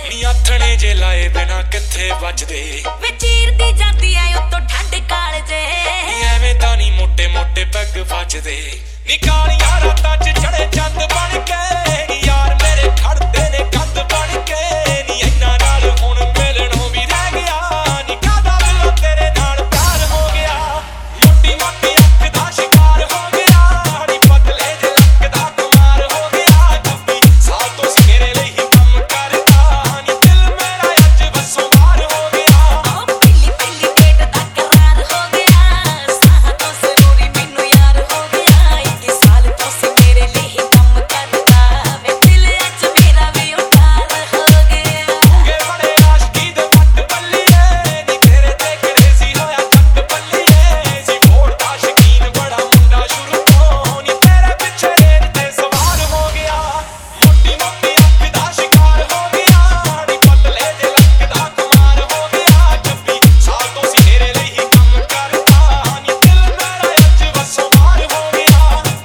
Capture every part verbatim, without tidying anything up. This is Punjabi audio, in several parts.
ਆਥਣੇ ਜੇ ਲਾਏ ਬਿਨਾ ਕਿੱਥੇ ਬਚਦੇ ਵੇ ਚੀਰਦੀ ਜਾਂਦੀ ਐ ਉੱਤੋਂ ਠੰਡ ਕਾਲਜੇ ਐਵੇਂ ਤਾਂ ਨਹੀਂ ਮੋਟੇ ਮੋਟੇ ਪੈਗ ਫੱਜਦੇ ਨੀ ਕਾਲੀਆਂ ਰਾਤਾਂ 'ਚ ਚੜੇ ਚੰਦ ਬਣ ਕੇ ਨੀ ਯਾਰ ਮੇਰੇ ਖੜਦੇ ਨੇ ਕੰਧ ਬਣ ਕੇ ਨੀ ਇੰਨਾ ਨਾਲ ਹੁਣ ਮਿਲਣੋਂ ਵੀ ਰਹਿ ਗਿਆ ਨੀ ਕਾਹਦਾ ਦਿਲੋਂ ਤੇਰੇ ਨਾਲ ਪਿਆਰ ਹੋ ਗਿਆ ਮੋਟੀ ਮੋਟੀ ਅੱਖ ਦਾ ਸ਼ਿਕਾਰ ਹੋ ਗਿਆ ਨੀ ਪਤਲੇ ਜੇ ਲੱਕ ਦਾ ਕੁਮਾਰ ਹੋ ਗਿਆ ਕੱਪੀ ਸਾਲ ਤੋਂ ਸੀ ਮੇਰੇ ਲਈ ਹੀ ਕੰਮ ਕਰਦਾ ਨੀ ਦਿਲ ਮੇਰਾ ਅੱਜ ਵਸੋਂ ਬਾਹਰ ਹੋ ਗਿਆ ਓ ਪਹਿਲੀ ਪਹਿਲੀ ਡੇਟ ਦਾ ਕਰਾਰ ਹੋ ਗਿਆ ਸਾਹ ਤੋਂ ਜ਼ਰੂਰੀ ਮੈਨੂੰ ਯਾਰ ਹੋ ਗਿਆ ਇੱਕ ਸਾਲ ਤੋਂ ਸੀ ਮੇਰੇ ਲਈ ਹੀ ਕੰਮ ਕਰਦਾ ਵੇ ਦਿਲ ਅੱਜ ਮੇਰਾ ਵੀ ਉਤਾਰ ਹੋ ਗਿਆ ਤੂਗੇ ਬੜੇ ਆਸ਼ਕੀ ਦੇ ਵੱਟ ਬੱਲੀਏ ਨੀ ਤੇਰੇ ਤੇ ਕਰੇਜ਼ੀ ਹੋਇਆ ਜੱਟ ਬੱਲੀਏ ਸੀ ਮੋੜ ਦਾ ਸ਼ਕੀਨ ਬੜਾ ਮੁੰਡਾ ਸ਼ੁਰੂ ਤੋਂ ਨੀ ਤੇਰੇ ਪਿੱਛੇ ਰੇਡ ਤੇ ਸਵਾਰ ਹੋ ਗਿਆ ਮੋਟੀ ਮੋਟੀ ਅੱਖ ਦਾ ਸ਼ਿਕਾਰ ਹੋ ਗਿਆ ਨੀ ਪਤਲੇ ਜੇ ਲੱਕ ਦਾ ਕੁਮਾਰ ਹੋ ਗਿਆ ਕੱਪੀ ਸਾਲ ਤੋਂ ਸੀ ਮੇਰੇ ਲਈ ਹੀ ਕੰਮ ਕਰਦਾ ਨੀ ਦਿਲ ਮੇਰਾ ਅੱਜ ਵਸੋਂ ਬਾਹਰ ਹੋ ਗਿਆ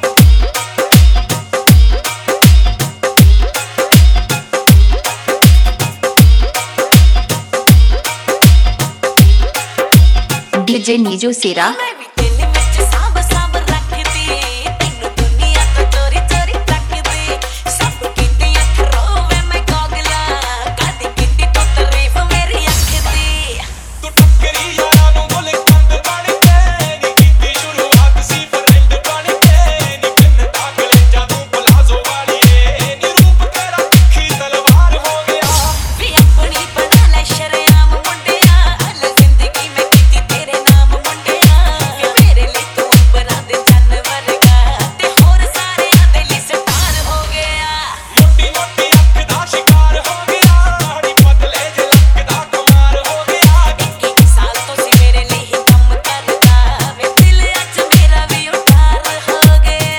डीजे नीजो सेरा ਮੈਂ ਵੀ ਦਿਲ ਵਿੱਚ ਸਾਂਭ ਸਾਂਭ ਰੱਖਦੀ ਤੈਨੂੰ ਦੁਨੀਆ ਤੋਂ ਚੋਰੀ ਚੋਰੀ ਰੱਖਦੀ ਸਭ ਕੀਤੀ ਅੱਖ ਰੋਵੇ ਮੈਂ ਗੋਗਲਾ ਕਦੀ ਕੀਤੀ ਤੂੰ ਤਾਰੀਫ ਮੇਰੀ ਅੱਖ ਦੀ ਤੂੰ ਟੱਕਰੀ ਯਾਰਾਂ ਨੂੰ ਬੋਲੇ ਕੰਦ ਬਣ ਕੇ ਨੀ ਕੀਤੀ ਸ਼ੁਰੂਆਤ ਸੀ ਫਰੈਂਡ ਬਣ ਕੇ ਨੀ ਕਿੰਨ ਦਾਖਲੇ ਜਦੋਂ ਪਲਾਜ਼ੋ ਵਾਲੀ ਏ ਨੀ ਰੂਪ ਤੇਰਾ ਤਿੱਖੀ ਤਲਵਾਰ ਹੋ ਗਿਆ ਵੀ ਆਪਣੀ ਬਣਾ ਲੈ ਸ਼ਰਮ ਮੁੰਡਿਆ ਹਲ ਜ਼ਿੰਦਗੀ ਮੈਂ ਕੀਤੀ ਤੇਰੇ ਨਾਮ ਮੁੰਡਿਆ ਵੀ ਮੇਰੇ ਲਈ ਤੂੰ ਅੰਬਰਾਂ ਦੇ ਚੰਨ ਵਰਗਾ ਤੇ ਹੋਰ ਸਾਰਿਆਂ ਦੇ ਲਈ ਸਟਾਰ ਹੋ ਗਿਆ ਮੋਟੀ ਮੋਟੀ ਅੱਖ ਦਾ ਸ਼ਿਕਾਰ ਹੋ ਗਿਆ ਨੀ ਪਤਲੇ ਜੇ ਲੱਕ ਦਾ ਕੁਮਾਰ ਹੋ ਗਿਆ ਇੱਕ ਸਾਲ ਤੋਂ ਸੀ ਮੇਰੇ ਲਈ ਹੀ ਕੰਮ ਕਰਦਾ ਵੇ ਦਿਲ ਅੱਜ ਮੇਰਾ ਵੀ ਉਤਾਰ ਹੋ ਗਿਆ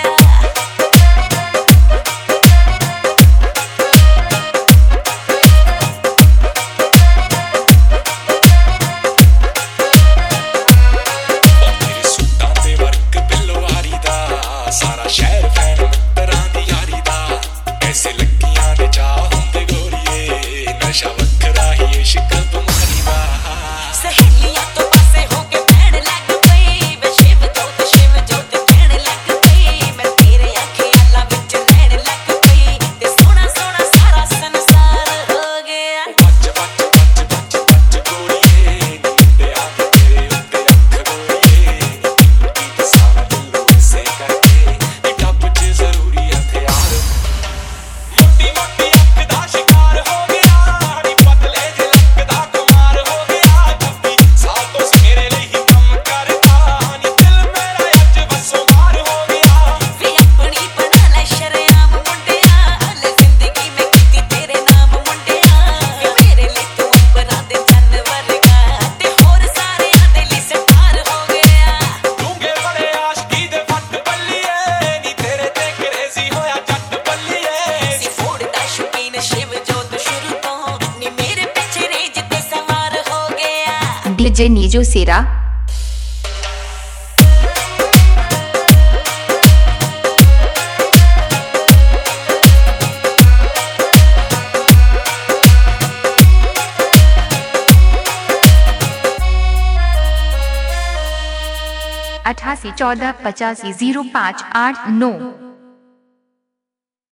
ਤੇਰੇ ਸੂਟਾਂ ਤੇ ਵਰਕ ਬਿੱਲਵਾਰੀ ਦਾ ਸਾਰਾ ਸ਼ਹਿਰ ਫੈਨ ਮਿੱਤਰਾਂ ਦੀ ਯਾਰੀ ਦਾ ਐਸੇ ਲੱਕੀਆਂ ਦੇ ਚਾਹ ਹੁੰਦੇ ਗੋਰੀਏ ਨਸ਼ਾ ਵੱਖਰਾ ਹੀ ਇਸ਼ਕ ਬਿਮਾਰੀ ਦਾ ਸਹੇਲੀਆਂ ਤੋਂ ਪਾਸੇ ਹੋ ਕੇ ਬਹਿਣ ਲੱਗ ਪਈ ਵੇ ਸ਼ਿਵ ਜੋਤ ਸ਼ਿਵ ਜੋਤ ਕਹਿਣ ਲੱਗ ਪਈ ਮੈਂ ਤੇਰੇ ਅੱਖੀਆਂ ਵਿੱਚ ਰਹਿਣ ਲੱਗ ਪਈ ਤੇ ਸੋਹਣਾ ਸੋਹਣਾ ਸਾਰਾ ਸੰਸਾਰ ਹੋ ਗਿਆ ਬੱਚ ਬੱਚ ਬੱਚ ਬੱਚ ਬੱਚ ਗੋਰੀਏ ਨੀ ਮੁੰਡਿਆਂ ਦੀ ਤੇਰੇ ਉੱਤੇ ਅੱਖ ਗੋਰੀਏ ਕੀ ਦੱਸਾਂ ਮੈਂ ਦਿਲੋਂ ਇਸੇ ਕਰਕੇ ਨੀ ਟੱਪ 'ਚ ਜ਼ਰੂਰੀ ਹਥਿਆਰ ਮੋਟੀ ਮੋਟੀ ਅੱਖ ਦਾ ਸ਼ਿਕਾਰ ਹੋ ਗਿਆ ਨੀ ਪਤਲੇ ਜੇ ਲੱਕ ਦਾ ਕੁਮਾਰ ਹੋ ਗਿਆ ਕੱਪੀ ਸਾਲ ਤੋਂ ਸੀ ਮੇਰੇ ਲਈ ਹੀ ਕੰਮ ਕਰਦਾ ਨੀ ਦਿਲ ਮੇਰਾ ਅੱਜ ਵਸੋਂ ਬਾਹਰ ਹੋ ਗਿਆ ਵੀ ਆਪਣੀ ਬਣਾ ਲੈ ਸ਼ਰਮ ਮੁੰਡਿਆ ਹਲ ਜ਼ਿੰਦਗੀ ਮੈਂ ਕੀਤੀ ਤੇਰੇ ਨਾਮ ਮੁੰਡਿਆ ਵੀ ਮੇਰੇ ਲਈ ਤੂੰ ਅੰਬਰਾਂ ਦੇ ਚੰਨ ਵਰਗਾ ਤੇ ਹੋਰ ਸਾਰਿਆਂ ਦੇ ਲਈ ਸਟਾਰ ਹੋ ਗਿਆ ਤੂਗੇ ਬੜੇ ਆਸ਼ਕੀ ਦੇ ਵੱਟ ਬੱਲੀਏ ਨੀ ਤੇਰੇ ਤੇ ਕਰੇਜ਼ੀ ਹੋਇਆ ਜੱਟ ਬੱਲੀਏ ਸੀ ਫੋੜ ਦਾ ਸ਼ੌਕੀਨ ਸ਼ਿਵ ਜੋਤ ਸ਼ੁਰੂ ਤੋਂ ਨੀ ਮੇਰੇ ਪਿੱਛੇ ਰੇਜ ਤੇ ਸਵਾਰ ਹੋ ਗਿਆ डीजे नीजो सेरा अठासी चौदह पचासी जीरो पाँच आठ नौ।